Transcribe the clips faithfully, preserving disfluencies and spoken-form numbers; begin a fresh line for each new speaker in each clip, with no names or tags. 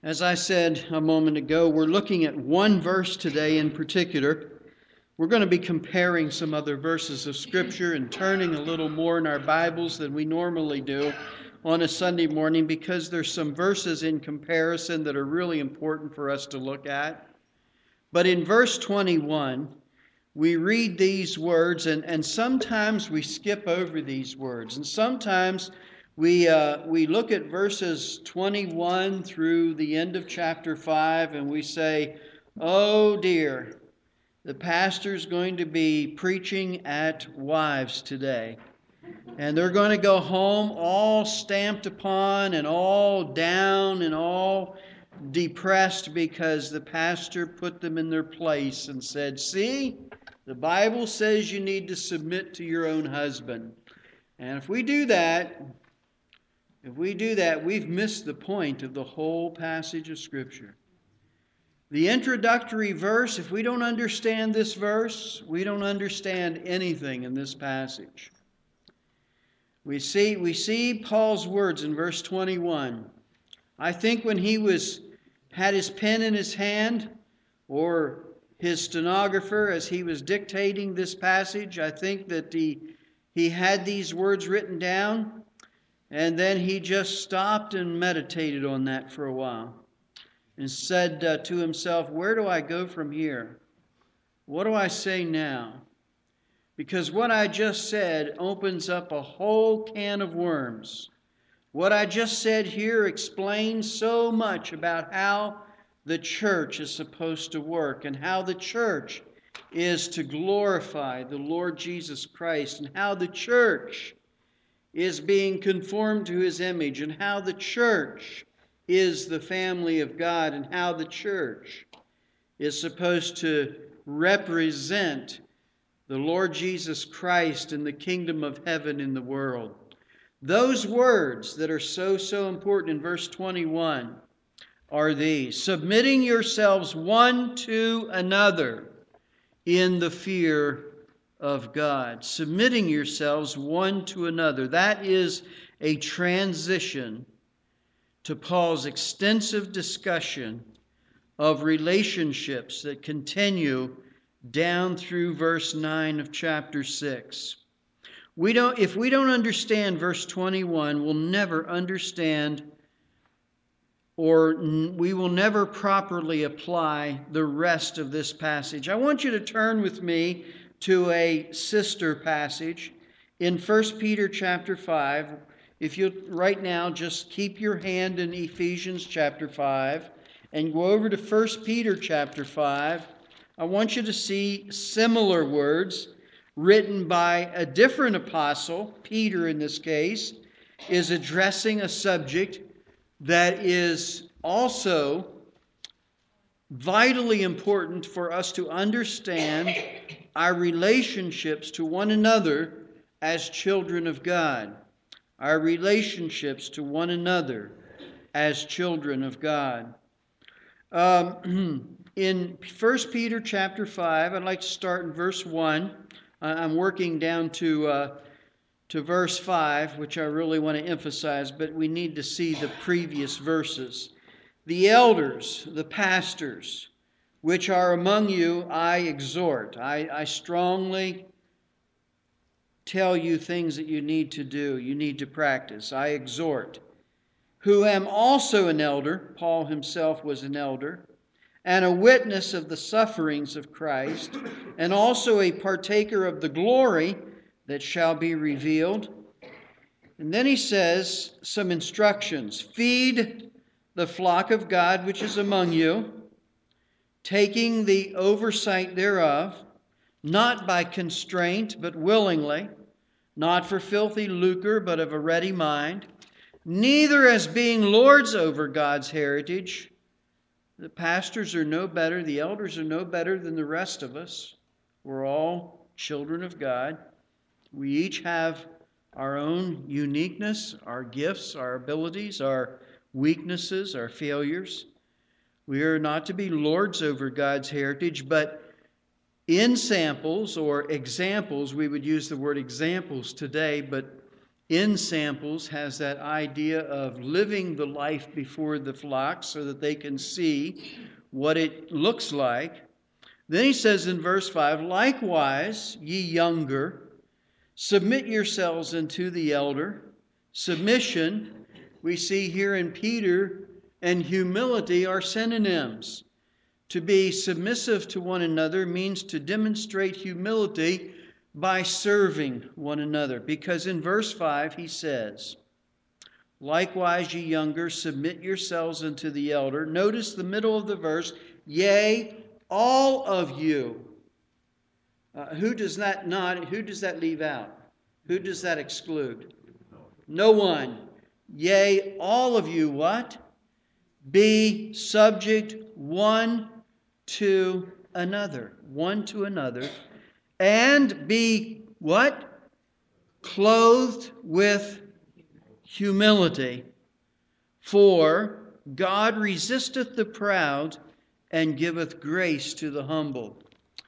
As I said a moment ago, we're looking at one verse today in particular. We're going to be comparing some other verses of Scripture and turning a little more in our Bibles than we normally do on a Sunday morning because there's some verses in comparison that are really important for us to look at. But in verse twenty-one, we read these words, and, and sometimes we skip over these words, and sometimes we uh, we look at verses twenty-one through the end of chapter five, and we say, oh dear, the pastor's going to be preaching at wives today. And they're going to go home all stamped upon and all down and all depressed because the pastor put them in their place and said, see, the Bible says you need to submit to your own husband. And if we do that, if we do that, we've missed the point of the whole passage of Scripture. The introductory verse, if we don't understand this verse, we don't understand anything in this passage. We see, we see Paul's words in verse twenty-one. I think when he was had his pen in his hand, or his stenographer as he was dictating this passage, I think that he, he had these words written down, and then he just stopped and meditated on that for a while and said uh, to himself, where do I go from here? What do I say now? Because what I just said opens up a whole can of worms. What I just said here explains so much about how the church is supposed to work and how the church is to glorify the Lord Jesus Christ and how the church is being conformed to His image and how the church is the family of God and how the church is supposed to represent the Lord Jesus Christ and the kingdom of heaven in the world. Those words that are so, so important in verse twenty-one are these: submitting yourselves one to another in the fear of God. Submitting yourselves one to another. That is a transition to Paul's extensive discussion of relationships that continue down through verse nine of chapter six. We don't, if we don't understand verse twenty-one, we'll never understand, or we will never properly apply the rest of this passage. I want you to turn with me to a sister passage in First Peter chapter five. If you right now just keep your hand in Ephesians chapter five and go over to First Peter chapter five, I want you to see similar words written by a different apostle. Peter, in this case, is addressing a subject that is also vitally important for us to understand our relationships to one another as children of God. Our relationships to one another as children of God. Um, in First Peter chapter five, I'd like to start in verse one. I'm working down to uh, to verse five, which I really want to emphasize, but we need to see the previous verses. The elders, the pastors, which are among you, I exhort. I, I strongly tell you things that you need to do, you need to practice. I exhort. Who am also an elder, Paul himself was an elder, and a witness of the sufferings of Christ, and also a partaker of the glory that shall be revealed. And then he says some instructions. Feed the flock of God which is among you, taking the oversight thereof, not by constraint, but willingly, not for filthy lucre, but of a ready mind, neither as being lords over God's heritage. The pastors are no better, the elders are no better than the rest of us. We're all children of God. We each have our own uniqueness, our gifts, our abilities, our weaknesses, our failures. We are not to be lords over God's heritage, but in samples or examples, we would use the word examples today, but in samples has that idea of living the life before the flock so that they can see what it looks like. Then he says in verse five, likewise, ye younger, submit yourselves unto the elder. Submission, we see here in Peter, and humility are synonyms. To be submissive to one another means to demonstrate humility by serving one another. Because in verse five he says, likewise, ye younger, submit yourselves unto the elder. Notice the middle of the verse, yea, all of you. Uh, who does that not, who does that leave out? Who does that exclude? No one. Yea, all of you, what? Be subject one to another. One to another. And be what? Clothed with humility. For God resisteth the proud and giveth grace to the humble.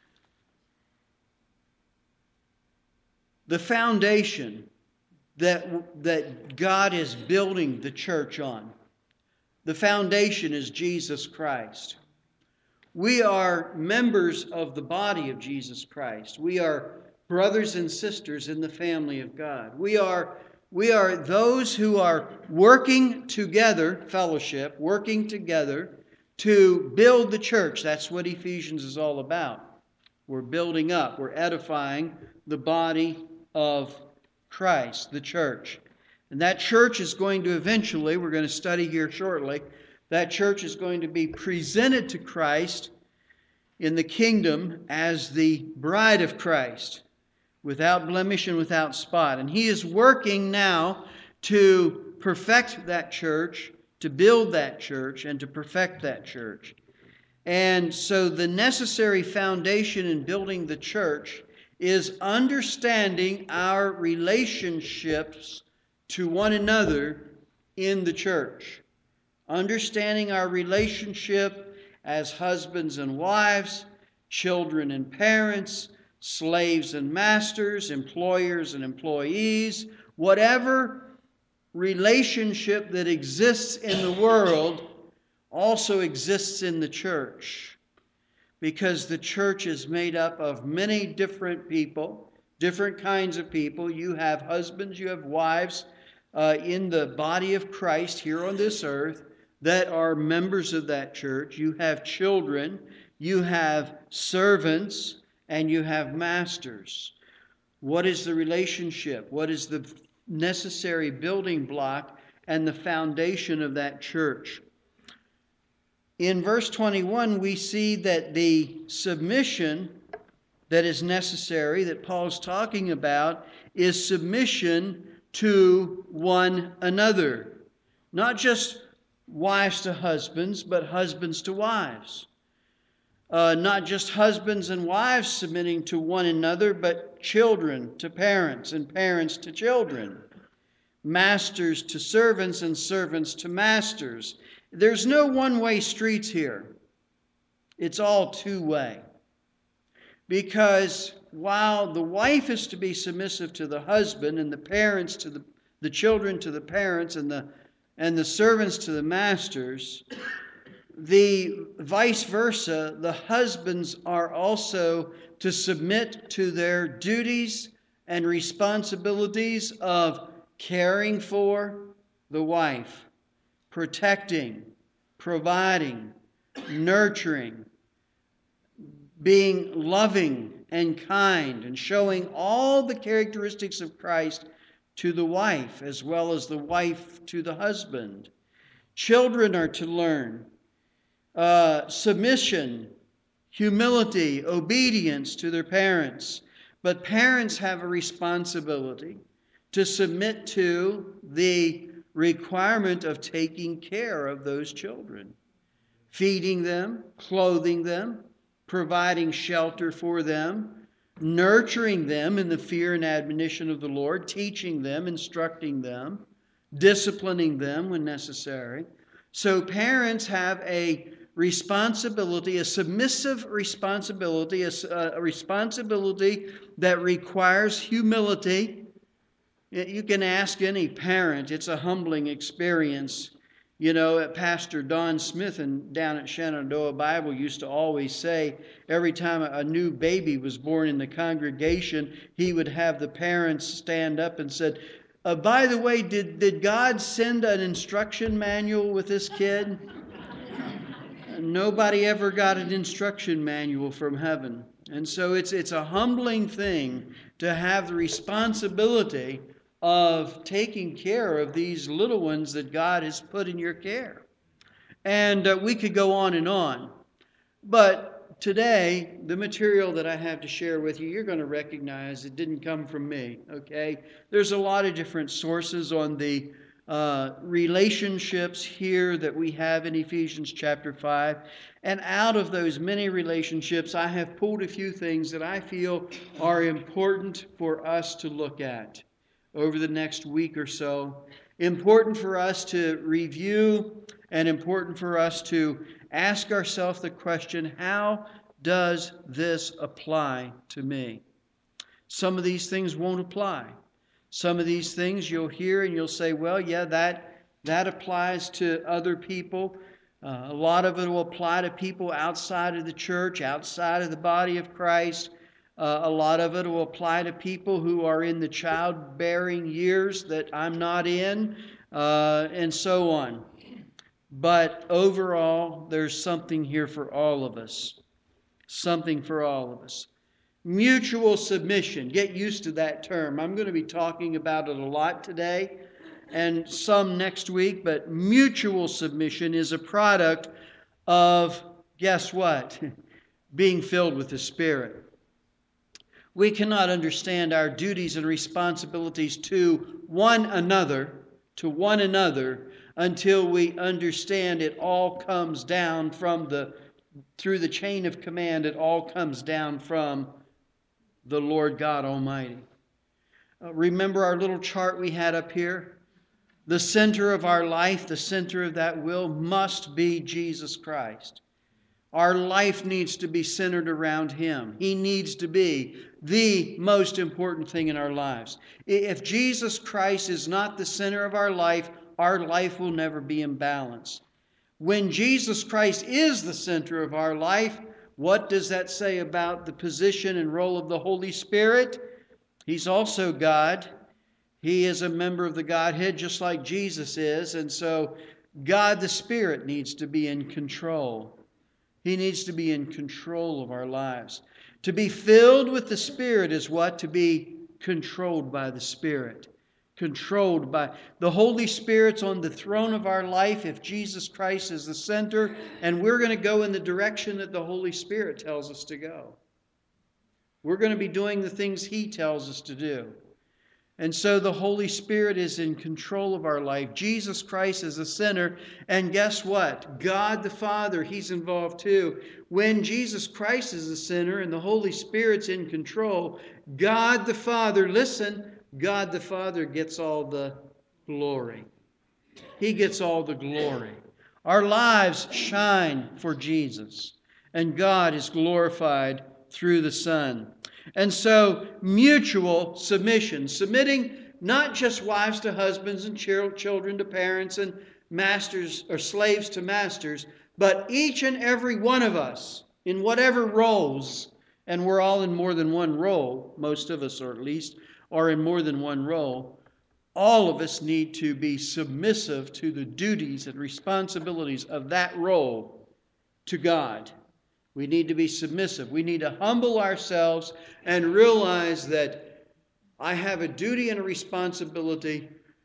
The foundation that, that God is building the church on, the foundation is Jesus Christ. We are members of the body of Jesus Christ. We are brothers and sisters in the family of God. We are, we are those who are working together, fellowship, working together to build the church. That's what Ephesians is all about. We're building up, we're edifying the body of Christ, the church. And that church is going to eventually, we're going to study here shortly, that church is going to be presented to Christ in the kingdom as the bride of Christ, without blemish and without spot. And He is working now to perfect that church, to build that church, and to perfect that church. And so the necessary foundation in building the church is understanding our relationships to one another in the church. Understanding our relationship as husbands and wives, children and parents, slaves and masters, employers and employees, whatever relationship that exists in the world also exists in the church. Because the church is made up of many different people, different kinds of people. You have husbands, you have wives uh, in the body of Christ here on this earth that are members of that church. You have children, you have servants, and you have masters. What is the relationship? What is the necessary building block and the foundation of that church? In verse twenty-one, we see that the submission that is necessary, that Paul's talking about, is submission to one another. Not just wives to husbands, but husbands to wives. Uh, not just husbands and wives submitting to one another, but children to parents and parents to children. Masters to servants and servants to masters. There's no one-way streets here. It's all two-way. Because while the wife is to be submissive to the husband and the parents to the, the children to the parents and the, and the servants to the masters, the vice versa, the husbands are also to submit to their duties and responsibilities of caring for the wife, protecting, providing, nurturing, being loving and kind, and showing all the characteristics of Christ to the wife, as well as the wife to the husband. Children are to learn uh, submission, humility, obedience to their parents. But parents have a responsibility to submit to the requirement of taking care of those children, feeding them, clothing them, providing shelter for them, nurturing them in the fear and admonition of the Lord, teaching them, instructing them, disciplining them when necessary. So parents have a responsibility, a submissive responsibility, a, a responsibility that requires humility, You can ask any parent. It's a humbling experience. You know, Pastor Don Smith and down at Shenandoah Bible used to always say every time a new baby was born in the congregation, he would have the parents stand up and said, uh, by the way, did, did God send an instruction manual with this kid? Nobody ever got an instruction manual from heaven. And so it's it's a humbling thing to have the responsibility of taking care of these little ones that God has put in your care. And uh, we could go on and on. But today, the material that I have to share with you, you're going to recognize it didn't come from me, okay? There's a lot of different sources on the uh, relationships here that we have in Ephesians chapter five. And out of those many relationships, I have pulled a few things that I feel are important for us to look at over the next week or so. Important for us to review and important for us to ask ourselves the question, how does this apply to me? Some of these things won't apply. Some of these things you'll hear and you'll say, well, yeah, that, that applies to other people. Uh, a lot of it will apply to people outside of the church, outside of the body of Christ. Uh, a lot of it will apply to people who are in the childbearing years that I'm not in, uh, and so on. But overall, there's something here for all of us. Something for all of us. Mutual submission. Get used to that term. I'm going to be talking about it a lot today and some next week, but mutual submission is a product of, guess what? Being filled with the Spirit. We cannot understand our duties and responsibilities to one another, to one another, until we understand it all comes down from the, through the chain of command, it all comes down from the Lord God Almighty. Uh, remember our little chart we had up here? The center of our life, the center of that will must be Jesus Christ. Our life needs to be centered around Him. He needs to be the most important thing in our lives. If Jesus Christ is not the center of our life, our life will never be in balance. When Jesus Christ is the center of our life, what does that say about the position and role of the Holy Spirit? He's also God. He is a member of the Godhead just like Jesus is. And so God the Spirit needs to be in control. He needs to be in control of our lives. To be filled with the Spirit is what? To be controlled by the Spirit. Controlled by the Holy Spirit's on the throne of our life if Jesus Christ is the center, and we're going to go in the direction that the Holy Spirit tells us to go. We're going to be doing the things He tells us to do. And so the Holy Spirit is in control of our life. Jesus Christ is the center. And guess what? God the Father, He's involved too. When Jesus Christ is the center and the Holy Spirit's in control, God the Father, listen, God the Father gets all the glory. He gets all the glory. Our lives shine for Jesus, and God is glorified through the Son. And so, mutual submission, submitting not just wives to husbands and children to parents and masters or slaves to masters, but each and every one of us in whatever roles, and we're all in more than one role, most of us or at least, are in more than one role, all of us need to be submissive to the duties and responsibilities of that role to God. We need to be submissive. We need to humble ourselves and realize that I have a duty and a responsibility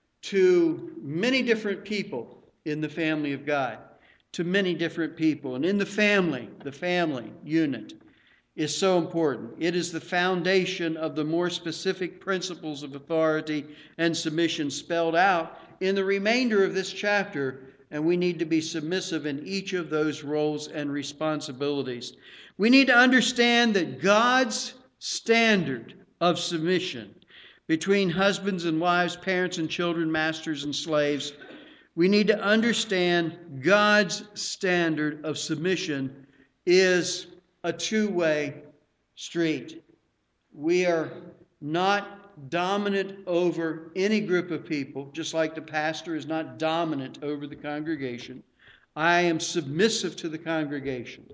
to many different people in the family of God, to many different people. And in the family, the family unit is so important. It is the foundation of the more specific principles of authority and submission spelled out in the remainder of this chapter, and we need to be submissive in each of those roles and responsibilities. We need to understand that God's standard of submission between husbands and wives, parents and children, masters and slaves, we need to understand God's standard of submission is a two-way street. We are not dominant over any group of people, just like the pastor is not dominant over the congregation. I am submissive to the congregation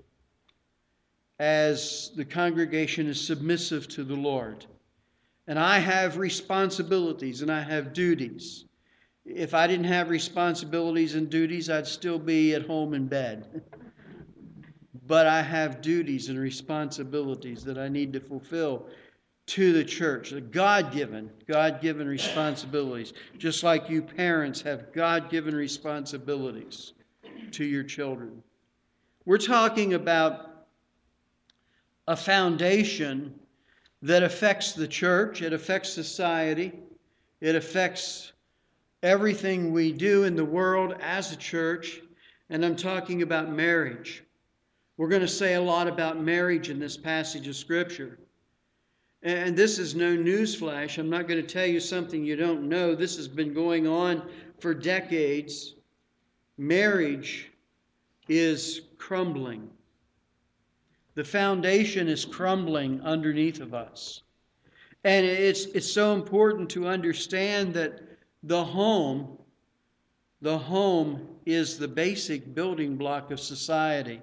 as the congregation is submissive to the Lord. And I have responsibilities and I have duties. If I didn't have responsibilities and duties, I'd still be at home in bed. But I have duties and responsibilities that I need to fulfill to the church, the God-given, God-given responsibilities, just like you parents have God-given responsibilities to your children. We're talking about a foundation that affects the church, it affects society, it affects everything we do in the world as a church, and I'm talking about marriage. We're going to say a lot about marriage in this passage of Scripture. And this is no newsflash. I'm not going to tell you something you don't know. This has been going on for decades. Marriage is crumbling. The foundation is crumbling underneath of us. And it's, it's so important to understand that the home, the home is the basic building block of society.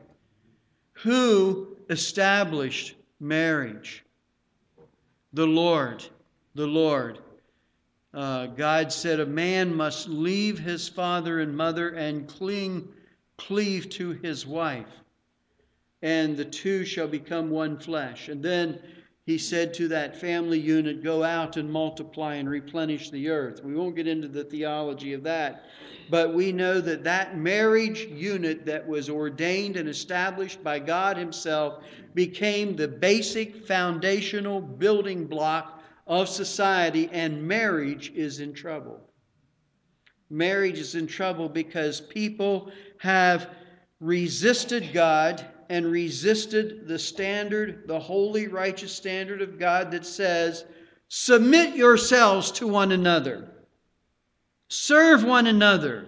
Who established marriage? The Lord. The Lord. Uh, God said a man must leave his father and mother and cling, cleave to his wife, and the two shall become one flesh. And then he said to that family unit, go out and multiply and replenish the earth. We won't get into the theology of that. But we know that that marriage unit that was ordained and established by God Himself became the basic foundational building block of society, and marriage is in trouble. Marriage is in trouble because people have resisted God and resisted the standard, the holy, righteous standard of God that says, submit yourselves to one another. Serve one another.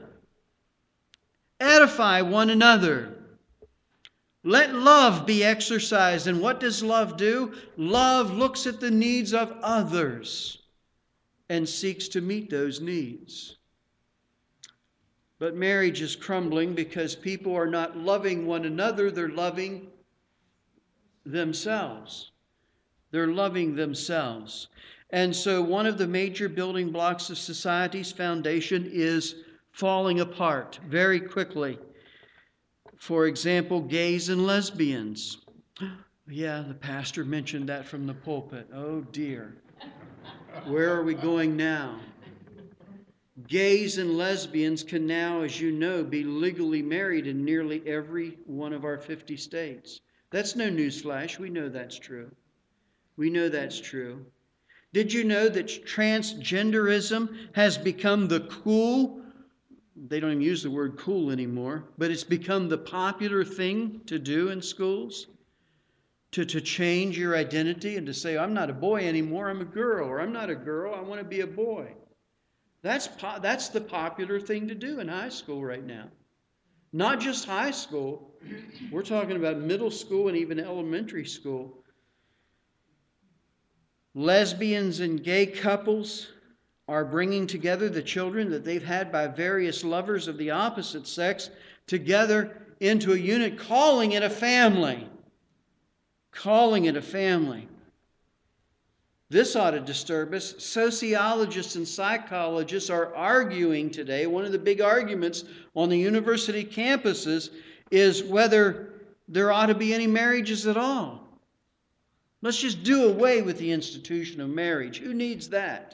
Edify one another. Let love be exercised. And what does love do? Love looks at the needs of others and seeks to meet those needs. But marriage is crumbling because people are not loving one another, they're loving themselves. They're loving themselves. And so one of the major building blocks of society's foundation is falling apart very quickly. For example, gays and lesbians. Yeah, the pastor mentioned that from the pulpit. Oh dear. Where are we going now? Gays and lesbians can now, as you know, be legally married in nearly every one of our fifty states. That's no newsflash. We know that's true. We know that's true. Did you know that transgenderism has become the cool, they don't even use the word cool anymore, but it's become the popular thing to do in schools? To, to change your identity and to say, I'm not a boy anymore, I'm a girl, or I'm not a girl, I want to be a boy. That's, po- that's the popular thing to do in high school right now. Not just high school, we're talking about middle school and even elementary school. Lesbians and gay couples are bringing together the children that they've had by various lovers of the opposite sex together into a unit, calling it a family. Calling it a family. This ought to disturb us. Sociologists and psychologists are arguing today, one of the big arguments on the university campuses is whether there ought to be any marriages at all. Let's just do away with the institution of marriage. Who needs that?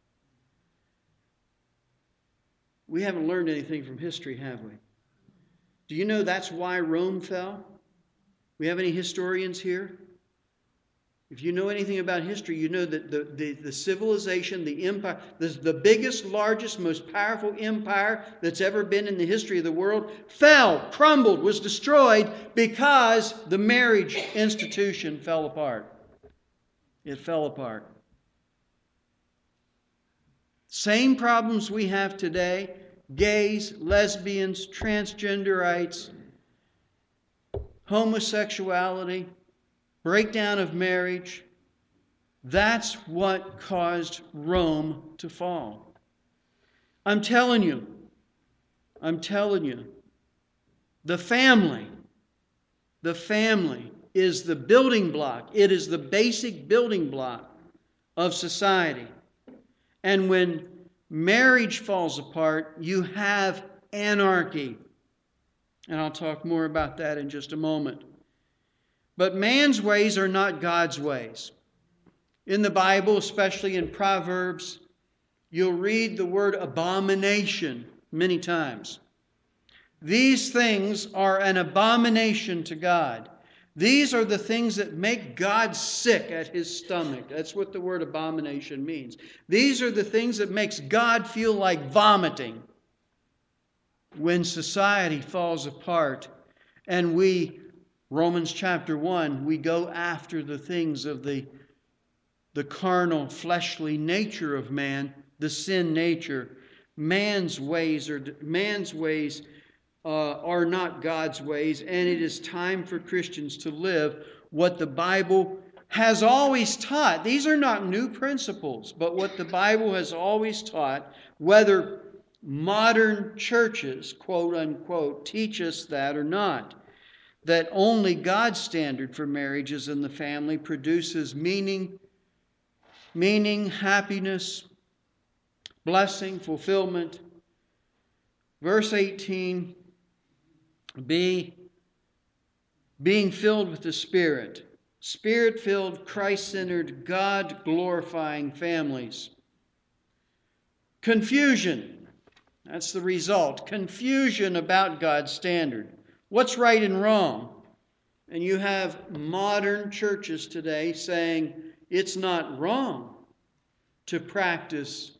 We haven't learned anything from history, have we? Do you know that's why Rome fell? We have any historians here? If you know anything about history, you know that the, the, the civilization, the empire, the, the biggest, largest, most powerful empire that's ever been in the history of the world fell, crumbled, was destroyed because the marriage institution fell apart. It fell apart. Same problems we have today, gays, lesbians, transgenderites, homosexuality, breakdown of marriage. That's what caused Rome to fall. I'm telling you, I'm telling you, the family, the family is the building block. It is the basic building block of society. And when marriage falls apart, you have anarchy. And I'll talk more about that in just a moment. But man's ways are not God's ways. In the Bible, especially in Proverbs, you'll read the word abomination many times. These things are an abomination to God. These are the things that make God sick at his stomach. That's what the word abomination means. These are the things that makes God feel like vomiting when society falls apart and we, Romans chapter one, we go after the things of the, the carnal, fleshly nature of man, the sin nature. Man's ways are man's ways uh, are not God's ways, and it is time for Christians to live what the Bible has always taught. These are not new principles, but what the Bible has always taught, whether modern churches, quote unquote, teach us that or not, that only God's standard for marriages and the family produces meaning, meaning, happiness, blessing, fulfillment. Verse eighteen, be being filled with the Spirit, Spirit-filled, Christ-centered, God-glorifying families. Confusion, that's the result. Confusion about God's standard. What's right and wrong? And you have modern churches today saying it's not wrong to practice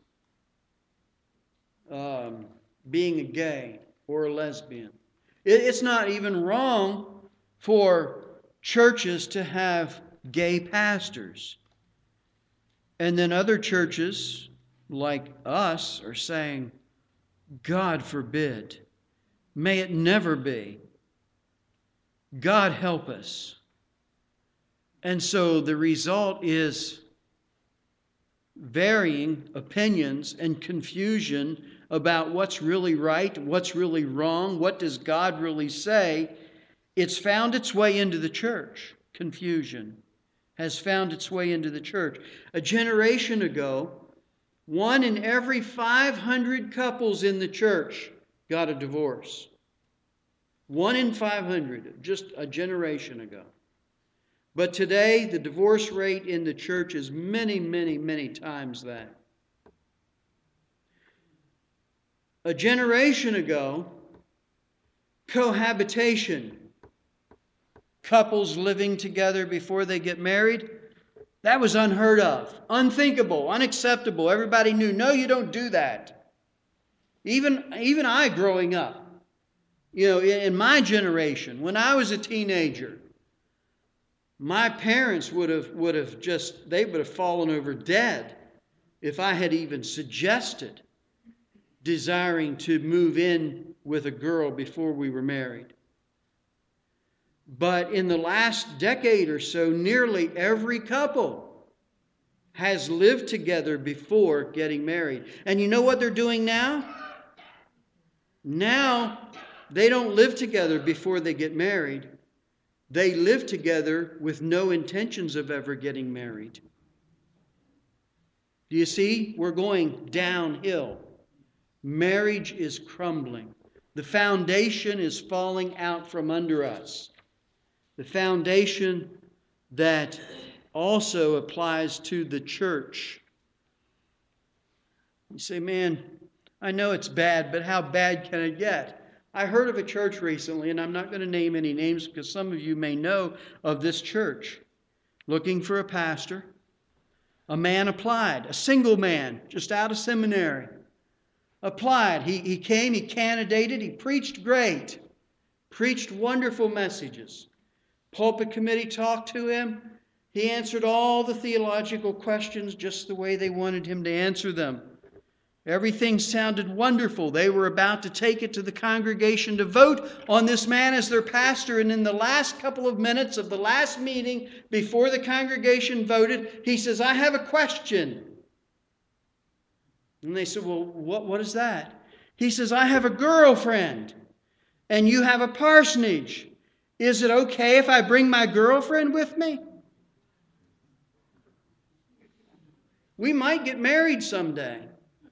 um, being a gay or a lesbian. It, it's not even wrong for churches to have gay pastors. And then other churches, like us, are saying, God forbid. May it never be. God help us. And so the result is varying opinions and confusion about what's really right, what's really wrong, what does God really say. It's found its way into the church. Confusion has found its way into the church. A generation ago, one in every five hundred couples in the church got a divorce. One in five hundred, just a generation ago. But today, the divorce rate in the church is many, many, many times that. A generation ago, cohabitation, couples living together before they get married, that was unheard of, unthinkable, unacceptable. Everybody knew, no, you don't do that. Even, even I growing up, you know, in my generation, when I was a teenager, my parents would have, would have just, they would have fallen over dead if I had even suggested desiring to move in with a girl before we were married. But in the last decade or so, nearly every couple has lived together before getting married. And you know what they're doing now? Now, they don't live together before they get married. They live together with no intentions of ever getting married. Do you see? We're going downhill. Marriage is crumbling. The foundation is falling out from under us. The foundation that also applies to the church. You say, man, I know it's bad, but how bad can it get? I heard of a church recently, and I'm not going to name any names because some of you may know of this church, looking for a pastor. A man applied, a single man, just out of seminary. Applied. He, he came, he candidated, he preached great, preached wonderful messages. Pulpit committee talked to him. He answered all the theological questions just the way they wanted him to answer them. Everything sounded wonderful. They were about to take it to the congregation to vote on this man as their pastor. And in the last couple of minutes of the last meeting, before the congregation voted, he says, I have a question. And they said, well, what, what is that? He says, I have a girlfriend and you have a parsonage. Is it okay if I bring my girlfriend with me? We might get married someday.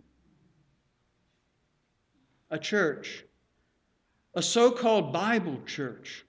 A church, a so-called Bible church.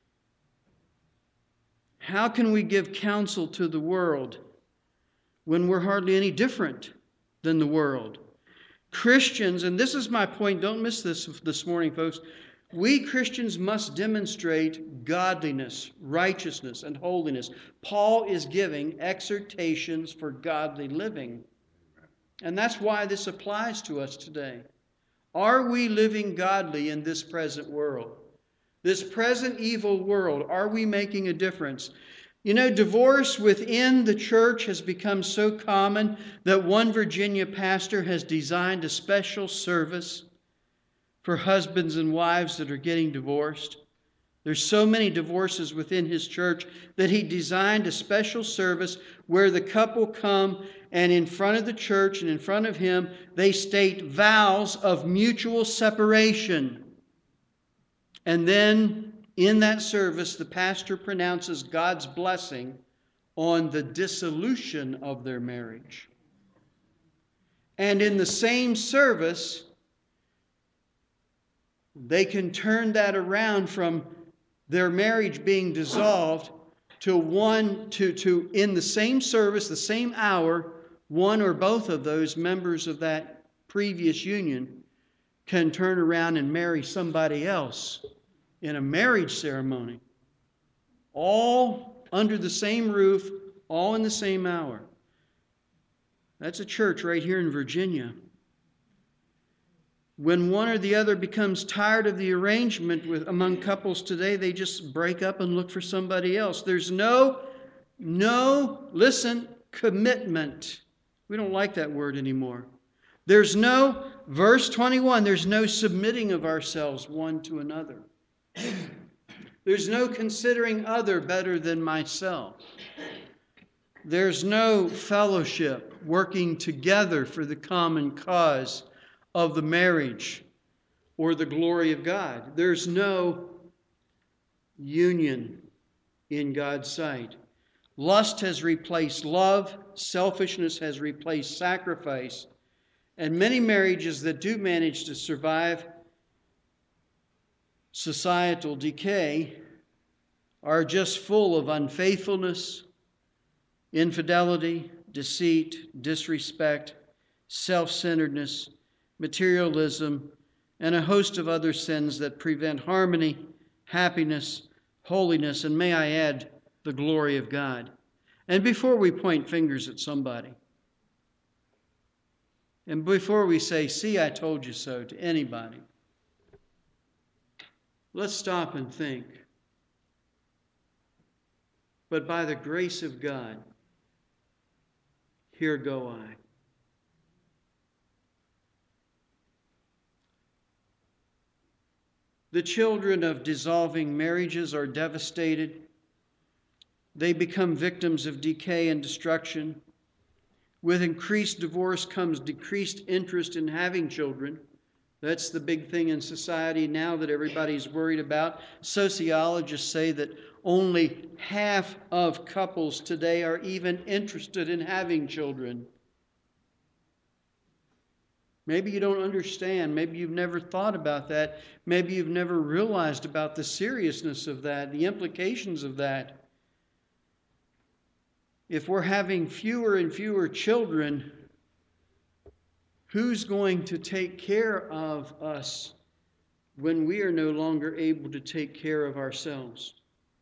How can we give counsel to the world when we're hardly any different than the world? Christians, and this is my point, don't miss this this morning, folks. We Christians must demonstrate godliness, righteousness, and holiness. Paul is giving exhortations for godly living. And that's why this applies to us today. Are we living godly in this present world? This present evil world, are we making a difference? You know, divorce within the church has become so common that one Virginia pastor has designed a special service for husbands and wives that are getting divorced. There's so many divorces within his church that he designed a special service where the couple come and in front of the church and in front of him, they state vows of mutual separation. And then in that service, the pastor pronounces God's blessing on the dissolution of their marriage. And in the same service, they can turn that around from their marriage being dissolved to one, to, to in the same service, the same hour, one or both of those members of that previous union can turn around and marry somebody else in a marriage ceremony. All under the same roof, all in the same hour. That's a church right here in Virginia. When one or the other becomes tired of the arrangement with among couples today, they just break up and look for somebody else. There's no, no, listen, commitment. We don't like that word anymore. There's no, verse twenty-one, there's no submitting of ourselves one to another. There's no considering other better than myself. There's no fellowship, working together for the common cause of the marriage or the glory of God. There's no union in God's sight. Lust has replaced love. Selfishness has replaced sacrifice. And many marriages that do manage to survive societal decay are just full of unfaithfulness, infidelity, deceit, disrespect, self-centeredness, materialism, and a host of other sins that prevent harmony, happiness, holiness, and may I add, the glory of God. And before we point fingers at somebody, and before we say, see, I told you so, to anybody, let's stop and think. But by the grace of God, here go I. The children of dissolving marriages are devastated. They become victims of decay and destruction. With increased divorce comes decreased interest in having children. That's the big thing in society now that everybody's worried about. Sociologists say that only half of couples today are even interested in having children. Maybe you don't understand. Maybe you've never thought about that. Maybe you've never realized about the seriousness of that, the implications of that. If we're having fewer and fewer children, who's going to take care of us when we are no longer able to take care of ourselves?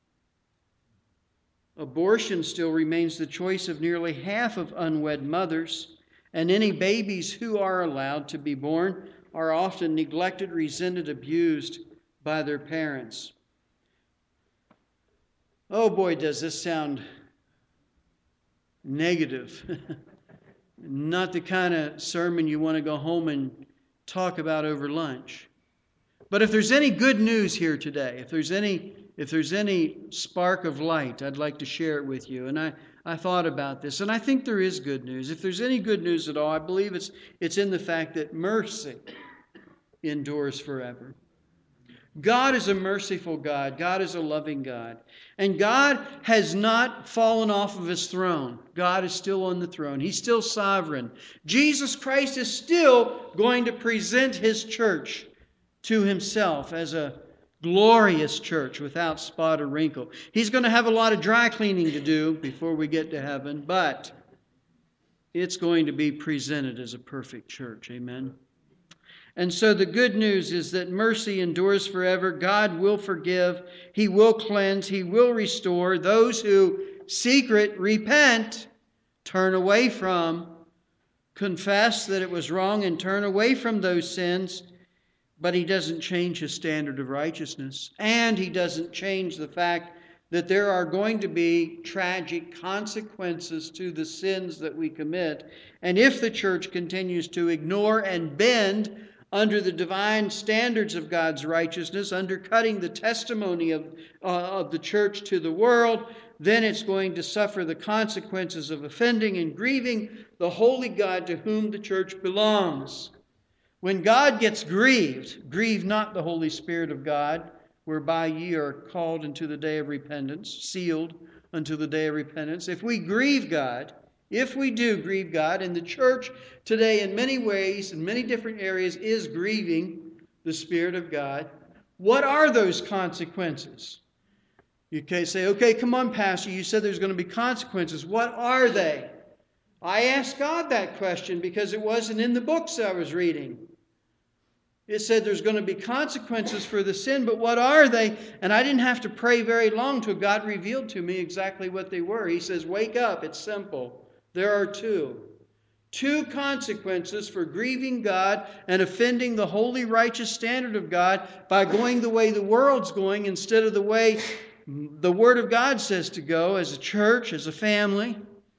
Abortion still remains the choice of nearly half of unwed mothers, and any babies who are allowed to be born are often neglected, resented, abused by their parents. Oh boy, does this sound negative. Not the kind of sermon you want to go home and talk about over lunch. But if there's any good news here today, if there's any if there's any spark of light, I'd like to share it with you. And I, I thought about this, and I think there is good news. If there's any good news at all, I believe it's it's in the fact that mercy endures forever. God is a merciful God. God is a loving God. And God has not fallen off of His throne. God is still on the throne. He's still sovereign. Jesus Christ is still going to present His church to Himself as a glorious church without spot or wrinkle. He's going to have a lot of dry cleaning to do before we get to heaven, but it's going to be presented as a perfect church. Amen. And so the good news is that mercy endures forever. God will forgive. He will cleanse. He will restore those who secret repent, turn away from, confess that it was wrong and turn away from those sins. But He doesn't change His standard of righteousness. And He doesn't change the fact that there are going to be tragic consequences to the sins that we commit. And if the church continues to ignore and bend under the divine standards of God's righteousness, undercutting the testimony of, uh, of the church to the world, then it's going to suffer the consequences of offending and grieving the holy God to whom the church belongs. When God gets grieved, grieve not the Holy Spirit of God, whereby ye are called into the day of repentance, sealed unto the day of repentance. If we grieve God, if we do grieve God, and the church today in many ways, in many different areas, is grieving the Spirit of God, what are those consequences? You can say, okay, come on, Pastor, you said there's going to be consequences. What are they? I asked God that question because it wasn't in the books I was reading. It said there's going to be consequences for the sin, but what are they? And I didn't have to pray very long till God revealed to me exactly what they were. He says, wake up, it's simple. There are two. Two consequences for grieving God and offending the holy, righteous standard of God by going the way the world's going instead of the way the Word of God says to go as a church, as a family.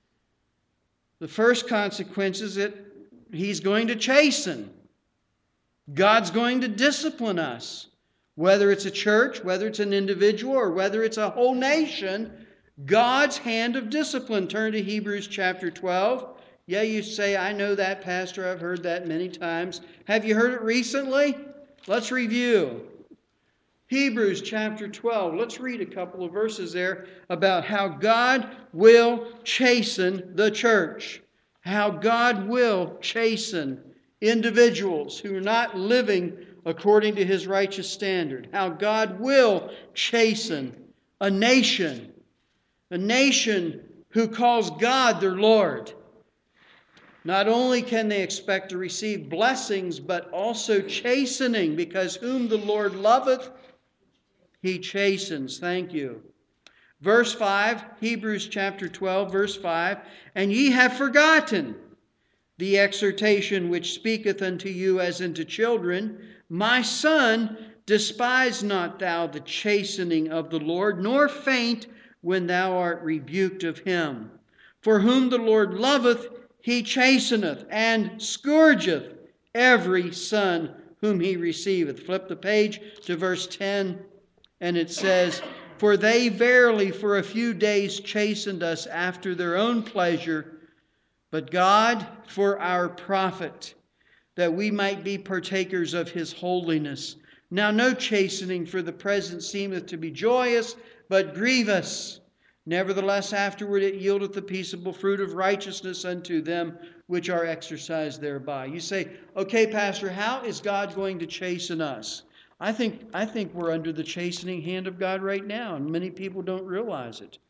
The first consequence is that He's going to chasten. God's going to discipline us. Whether it's a church, whether it's an individual, or whether it's a whole nation, God's hand of discipline. Turn to Hebrews chapter twelve. Yeah, you say, I know that, Pastor. I've heard that many times. Have you heard it recently? Let's review. Hebrews chapter twelve. Let's read a couple of verses there about how God will chasten the church. How God will chasten individuals who are not living according to His righteous standard. How God will chasten a nation. A nation who calls God their Lord. Not only can they expect to receive blessings, but also chastening, because whom the Lord loveth, He chastens. Thank you. Verse five, Hebrews chapter twelve, verse five, and ye have forgotten the exhortation which speaketh unto you as unto children. My son, despise not thou the chastening of the Lord, nor faint when thou art rebuked of Him. For whom the Lord loveth, He chasteneth, and scourgeth every son whom He receiveth. Flip the page to verse ten, and it says, For they verily for a few days chastened us after their own pleasure, but God for our profit, that we might be partakers of His holiness. Now no chastening for the present seemeth to be joyous, but grievous. Nevertheless afterward it yieldeth the peaceable fruit of righteousness unto them which are exercised thereby. You say, okay, Pastor, how is God going to chasten us? I think, I think we're under the chastening hand of God right now, and many people don't realize it.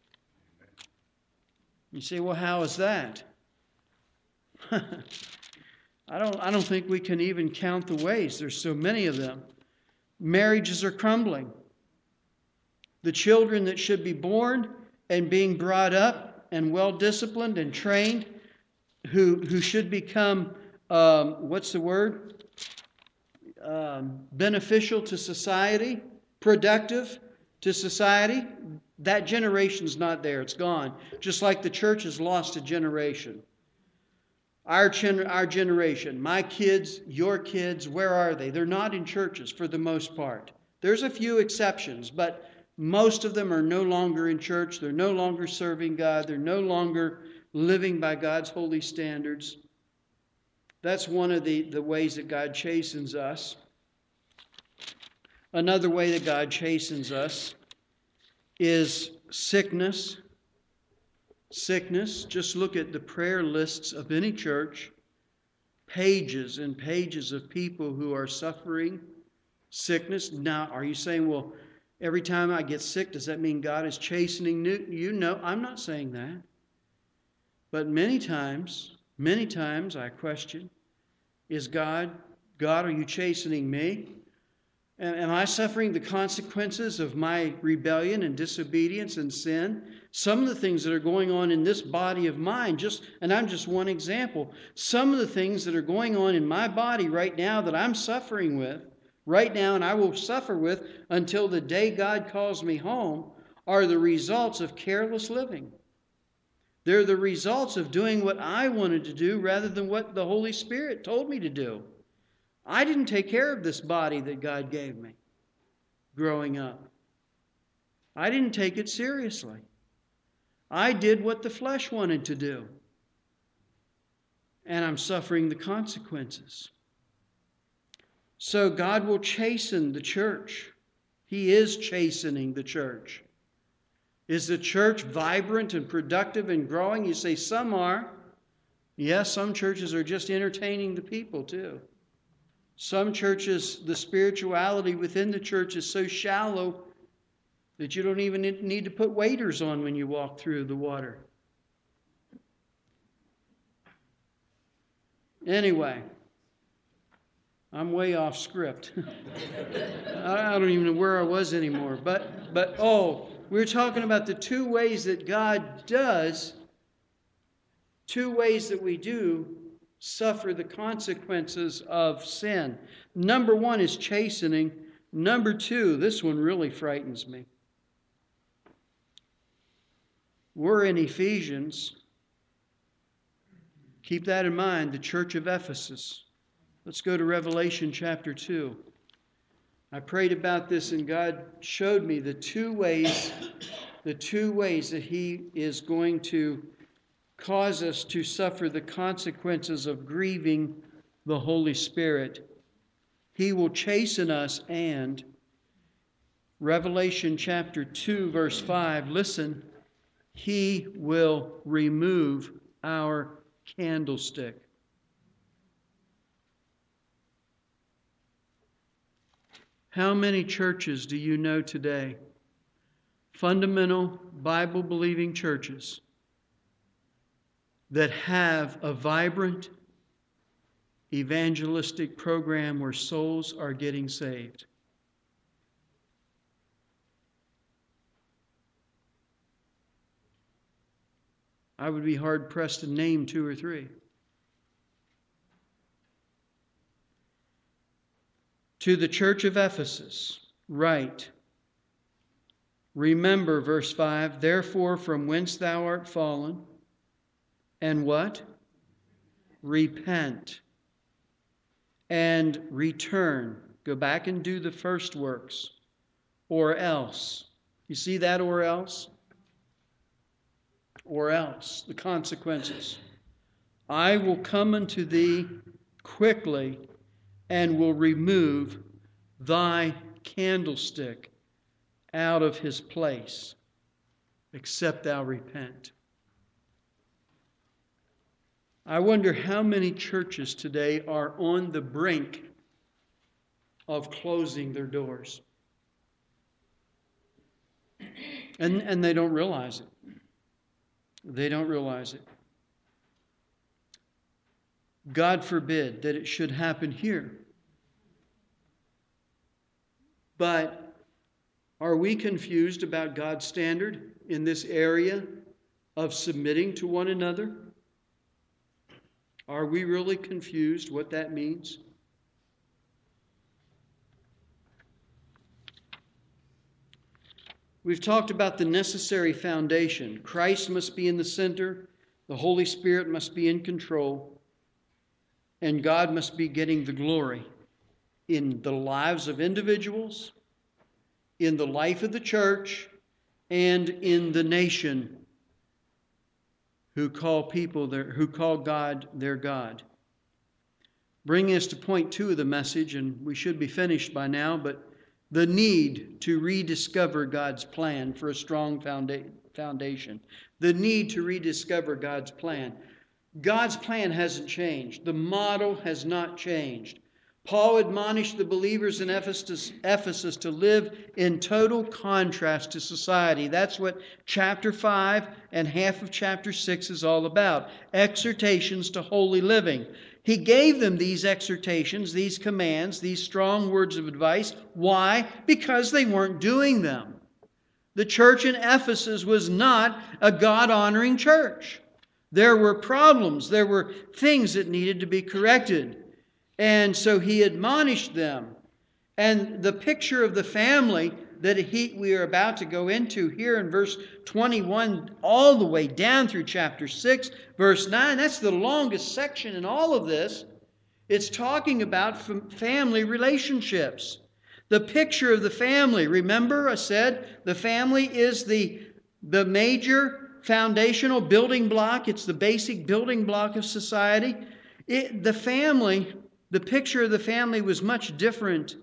You say, well, how is that? I don't, I don't think we can even count the ways. There's so many of them. Marriages are crumbling. The children that should be born and being brought up and well disciplined and trained, who, who should become, um, what's the word? Um, beneficial to society, productive to society, that generation's not there. It's gone. Just like the church has lost a generation. Our, gen- our generation, my kids, your kids, where are they? They're not in churches for the most part. There's a few exceptions, but most of them are no longer in church. They're no longer serving God. They're no longer living by God's holy standards. That's one of the, the ways that God chastens us. Another way that God chastens us is sickness. Sickness. Just look at the prayer lists of any church. Pages and pages of people who are suffering sickness. Now, are you saying, well, every time I get sick, does that mean God is chastening you? No, I'm not saying that. But many times, many times I question, is God, God, are you chastening me? Am I suffering the consequences of my rebellion and disobedience and sin? Some of the things that are going on in this body of mine, just and I'm just one example, some of the things that are going on in my body right now that I'm suffering with, right now, and I will suffer with until the day God calls me home, are the results of careless living. They're the results of doing what I wanted to do rather than what the Holy Spirit told me to do. I didn't take care of this body that God gave me growing up. I didn't take it seriously. I did what the flesh wanted to do. And I'm suffering the consequences. So God will chasten the church. He is chastening the church. Is the church vibrant and productive and growing? You say some are. Yes, some churches are just entertaining the people too. Some churches, the spirituality within the church is so shallow that you don't even need to put waders on when you walk through the water. Anyway, I'm way off script. I don't even know where I was anymore. But, but oh, we were talking about the two ways that God does, two ways that we do suffer the consequences of sin. Number one is chastening. Number two, this one really frightens me. We're in Ephesians. Keep that in mind, the church of Ephesus. Let's go to Revelation chapter two. I prayed about this and God showed me the two ways, the two ways that He is going to cause us to suffer the consequences of grieving the Holy Spirit. He will chasten us, and Revelation chapter two, verse five, listen, He will remove our candlestick. How many churches do you know today? Fundamental Bible-believing churches that have a vibrant evangelistic program where souls are getting saved. I would be hard-pressed to name two or three. To the church of Ephesus, write, remember, verse five, therefore from whence thou art fallen, and what? Repent. And return. Go back and do the first works. Or else. You see that or else? Or else. The consequences. I will come unto thee quickly and will remove thy candlestick out of his place, except thou repent. I wonder how many churches today are on the brink of closing their doors. And, and they don't realize it. They don't realize it. God forbid that it should happen here. But are we confused about God's standard in this area of submitting to one another? Are we really confused what that means? We've talked about the necessary foundation. Christ must be in the center. The Holy Spirit must be in control. And God must be getting the glory in the lives of individuals, in the life of the church, and in the nation who call people their, who call God their God. Bringing us to point two of the message, and we should be finished by now, but the need to rediscover God's plan for a strong foundation. The need to rediscover God's plan. God's plan hasn't changed. The model has not changed. Paul admonished the believers in Ephesus, Ephesus to live in total contrast to society. That's what chapter five and half of chapter six is all about. Exhortations to holy living. He gave them these exhortations, these commands, these strong words of advice. Why? Because they weren't doing them. The church in Ephesus was not a God-honoring church. There were problems. There were things that needed to be corrected. And so he admonished them. And the picture of the family that he, we are about to go into here in verse twenty-one all the way down through chapter six, verse nine, that's the longest section in all of this. It's talking about family relationships. The picture of the family. Remember, I said the family is the, the major foundational building block. It's the basic building block of society. It, the family, the picture of the family was much different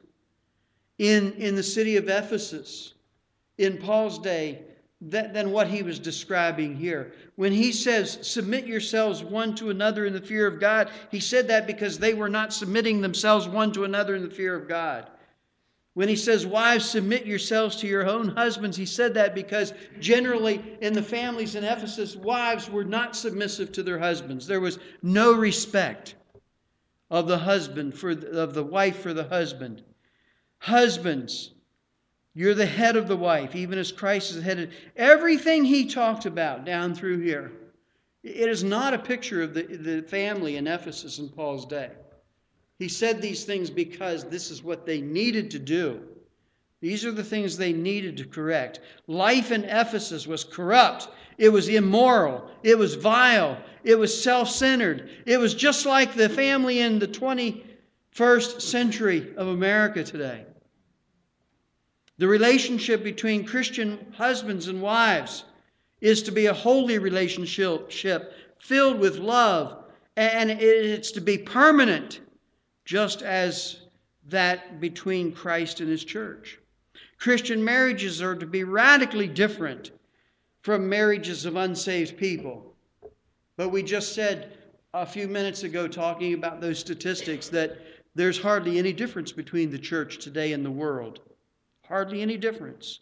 in, in the city of Ephesus in Paul's day that, than what he was describing here. When he says, submit yourselves one to another in the fear of God, he said that because they were not submitting themselves one to another in the fear of God. When he says, wives, submit yourselves to your own husbands, he said that because generally in the families in Ephesus, wives were not submissive to their husbands. There was no respect of the husband for of the wife for the husband. Husbands, you're the head of the wife, even as Christ is the head of... Everything he talked about down through here, it is not a picture of the, the family in Ephesus in Paul's day. He said these things because this is what they needed to do. These are the things they needed to correct. Life in Ephesus was corrupt. It was immoral. It was vile. It was self-centered. It was just like the family in the twenty-first century of America today. The relationship between Christian husbands and wives is to be a holy relationship filled with love, and it's to be permanent, just as that between Christ and His church. Christian marriages are to be radically different from marriages of unsaved people. But we just said a few minutes ago, talking about those statistics, that there's hardly any difference between the church today and the world. Hardly any difference.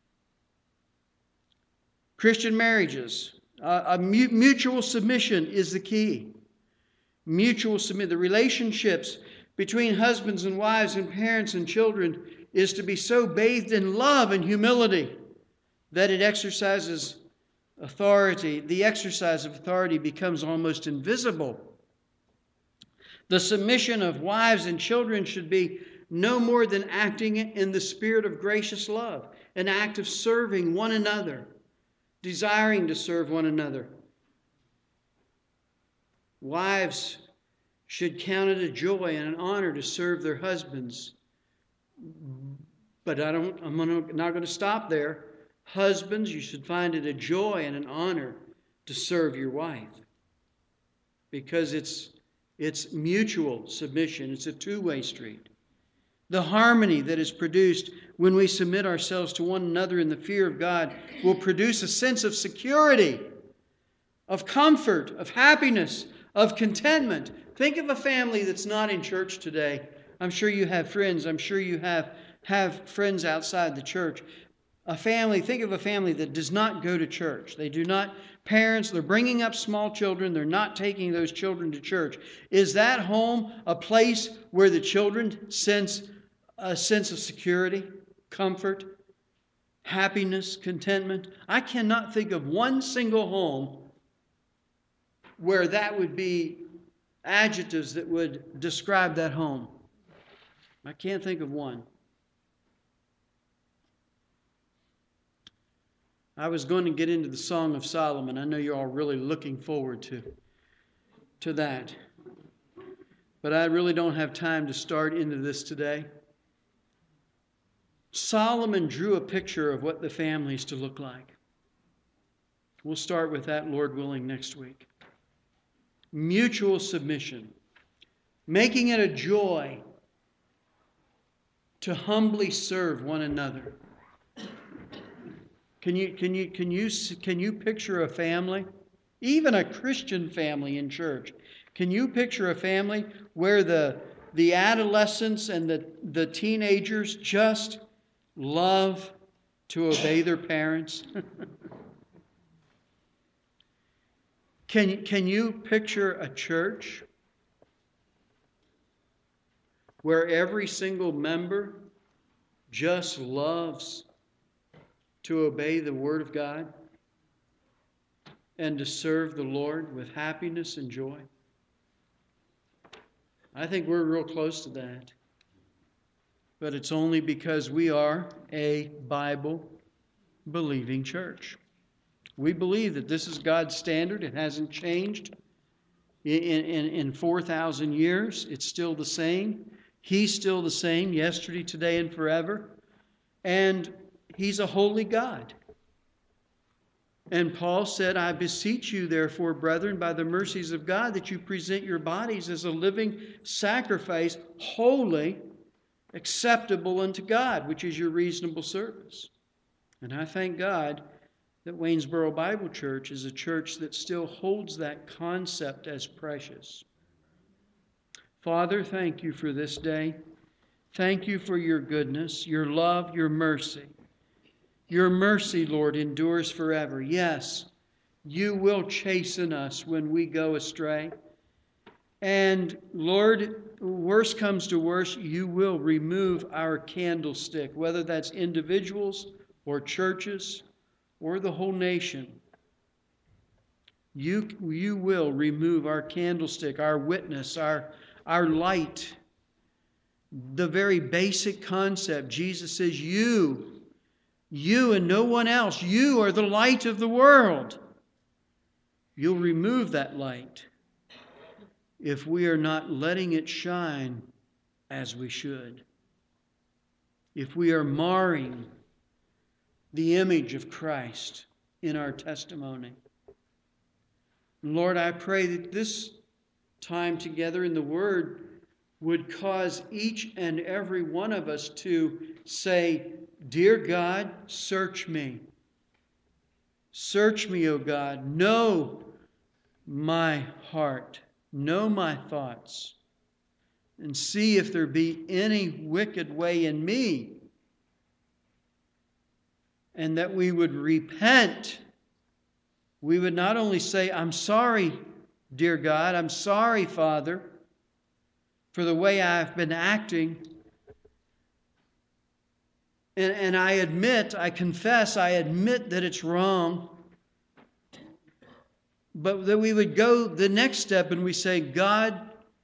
Christian marriages, uh, a mu- mutual submission is the key. Mutual submission. The relationships between husbands and wives and parents and children is to be so bathed in love and humility that it exercises authority. The exercise of authority becomes almost invisible. The submission of wives and children should be no more than acting in the spirit of gracious love, an act of serving one another, desiring to serve one another. Wives should count it a joy and an honor to serve their husbands. But I don't, I'm not going to stop there. Husbands, you should find it a joy and an honor to serve your wife, because it's it's mutual submission. It's a two-way street. The harmony that is produced when we submit ourselves to one another in the fear of God will produce a sense of security, of comfort, of happiness, of contentment. Think of a family that's not in church today. I'm sure you have friends. I'm sure you have, have friends outside the church. A family, think of a family that does not go to church. They do not, parents, they're bringing up small children. They're not taking those children to church. Is that home a place where the children sense a sense of security, comfort, happiness, contentment? I cannot think of one single home where that would be adjectives that would describe that home. I can't think of one. I was going to get into the Song of Solomon. I know you're all really looking forward to, to that. but I really don't have time to start into this today. Solomon drew a picture of what the family is to look like. We'll start with that, Lord willing, next week. Mutual submission, making it a joy to humbly serve one another. Can you, can you, can you, can you picture a family, even a Christian family in church? Can you picture a family where the, the adolescents and the, the teenagers just love to obey their parents? Can, can you picture a church where every single member just loves to obey the Word of God and to serve the Lord with happiness and joy? I think we're real close to that. But it's only because we are a Bible-believing church. We believe that this is God's standard. It hasn't changed in, in, in four thousand years. It's still the same. He's still the same yesterday, today, and forever. And He's a holy God. And Paul said, I beseech you, therefore, brethren, by the mercies of God, that you present your bodies as a living sacrifice, holy, acceptable unto God, which is your reasonable service. And I thank God that Waynesboro Bible Church is a church that still holds that concept as precious. Father, thank you for this day. Thank you for your goodness, your love, your mercy. Your mercy, Lord, endures forever. Yes, you will chasten us when we go astray. And Lord, worst comes to worst, you will remove our candlestick, whether that's individuals or churches or the whole nation. You, you will remove our candlestick, our witness, our, our light. The very basic concept. Jesus says, you, you and no one else, you are the light of the world. You'll remove that light if we are not letting it shine as we should. If we are marring the image of Christ in our testimony. Lord, I pray that this time together in the Word would cause each and every one of us to say, Dear God, search me. Search me, O God. Know my heart. Know my thoughts. And see if there be any wicked way in me. And that we would repent. We would not only say, I'm sorry, dear God, I'm sorry, Father, for the way I've been acting. And, and I admit, I confess, I admit that it's wrong. But that we would go the next step and we say, God,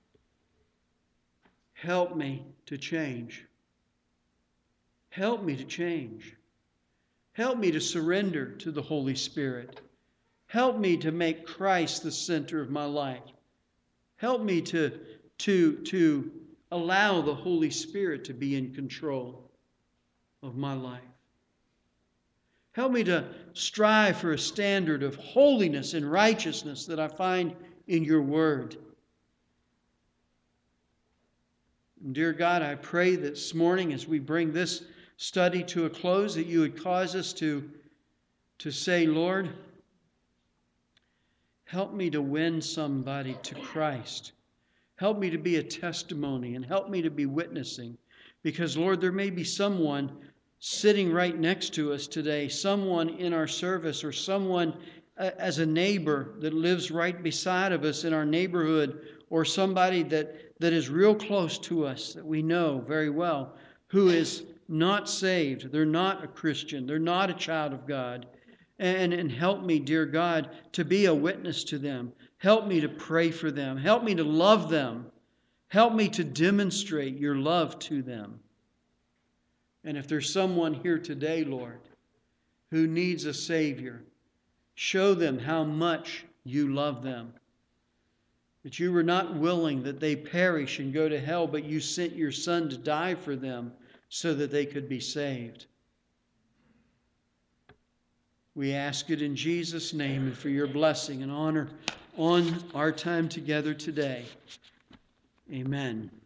help me to change. Help me to change. Help me to surrender to the Holy Spirit. Help me to make Christ the center of my life. Help me to, to, to allow the Holy Spirit to be in control of my life. Help me to strive for a standard of holiness and righteousness that I find in your word. And dear God, I pray this morning as we bring this study to a close that you would cause us to, to say, Lord, help me to win somebody to Christ. Help me to be a testimony and help me to be witnessing. Because, Lord, there may be someone sitting right next to us today, someone in our service or someone uh, as a neighbor that lives right beside of us in our neighborhood, or somebody that, that is real close to us that we know very well, who is not saved. They're not a Christian. They're not a child of God. And, and help me, dear God, to be a witness to them. Help me to pray for them. Help me to love them. Help me to demonstrate your love to them. And if there's someone here today, Lord, who needs a Savior, show them how much you love them. that you were not willing that they perish and go to hell, but you sent your Son to die for them so that they could be saved. We ask it in Jesus' name and for your blessing and honor on our time together today. Amen.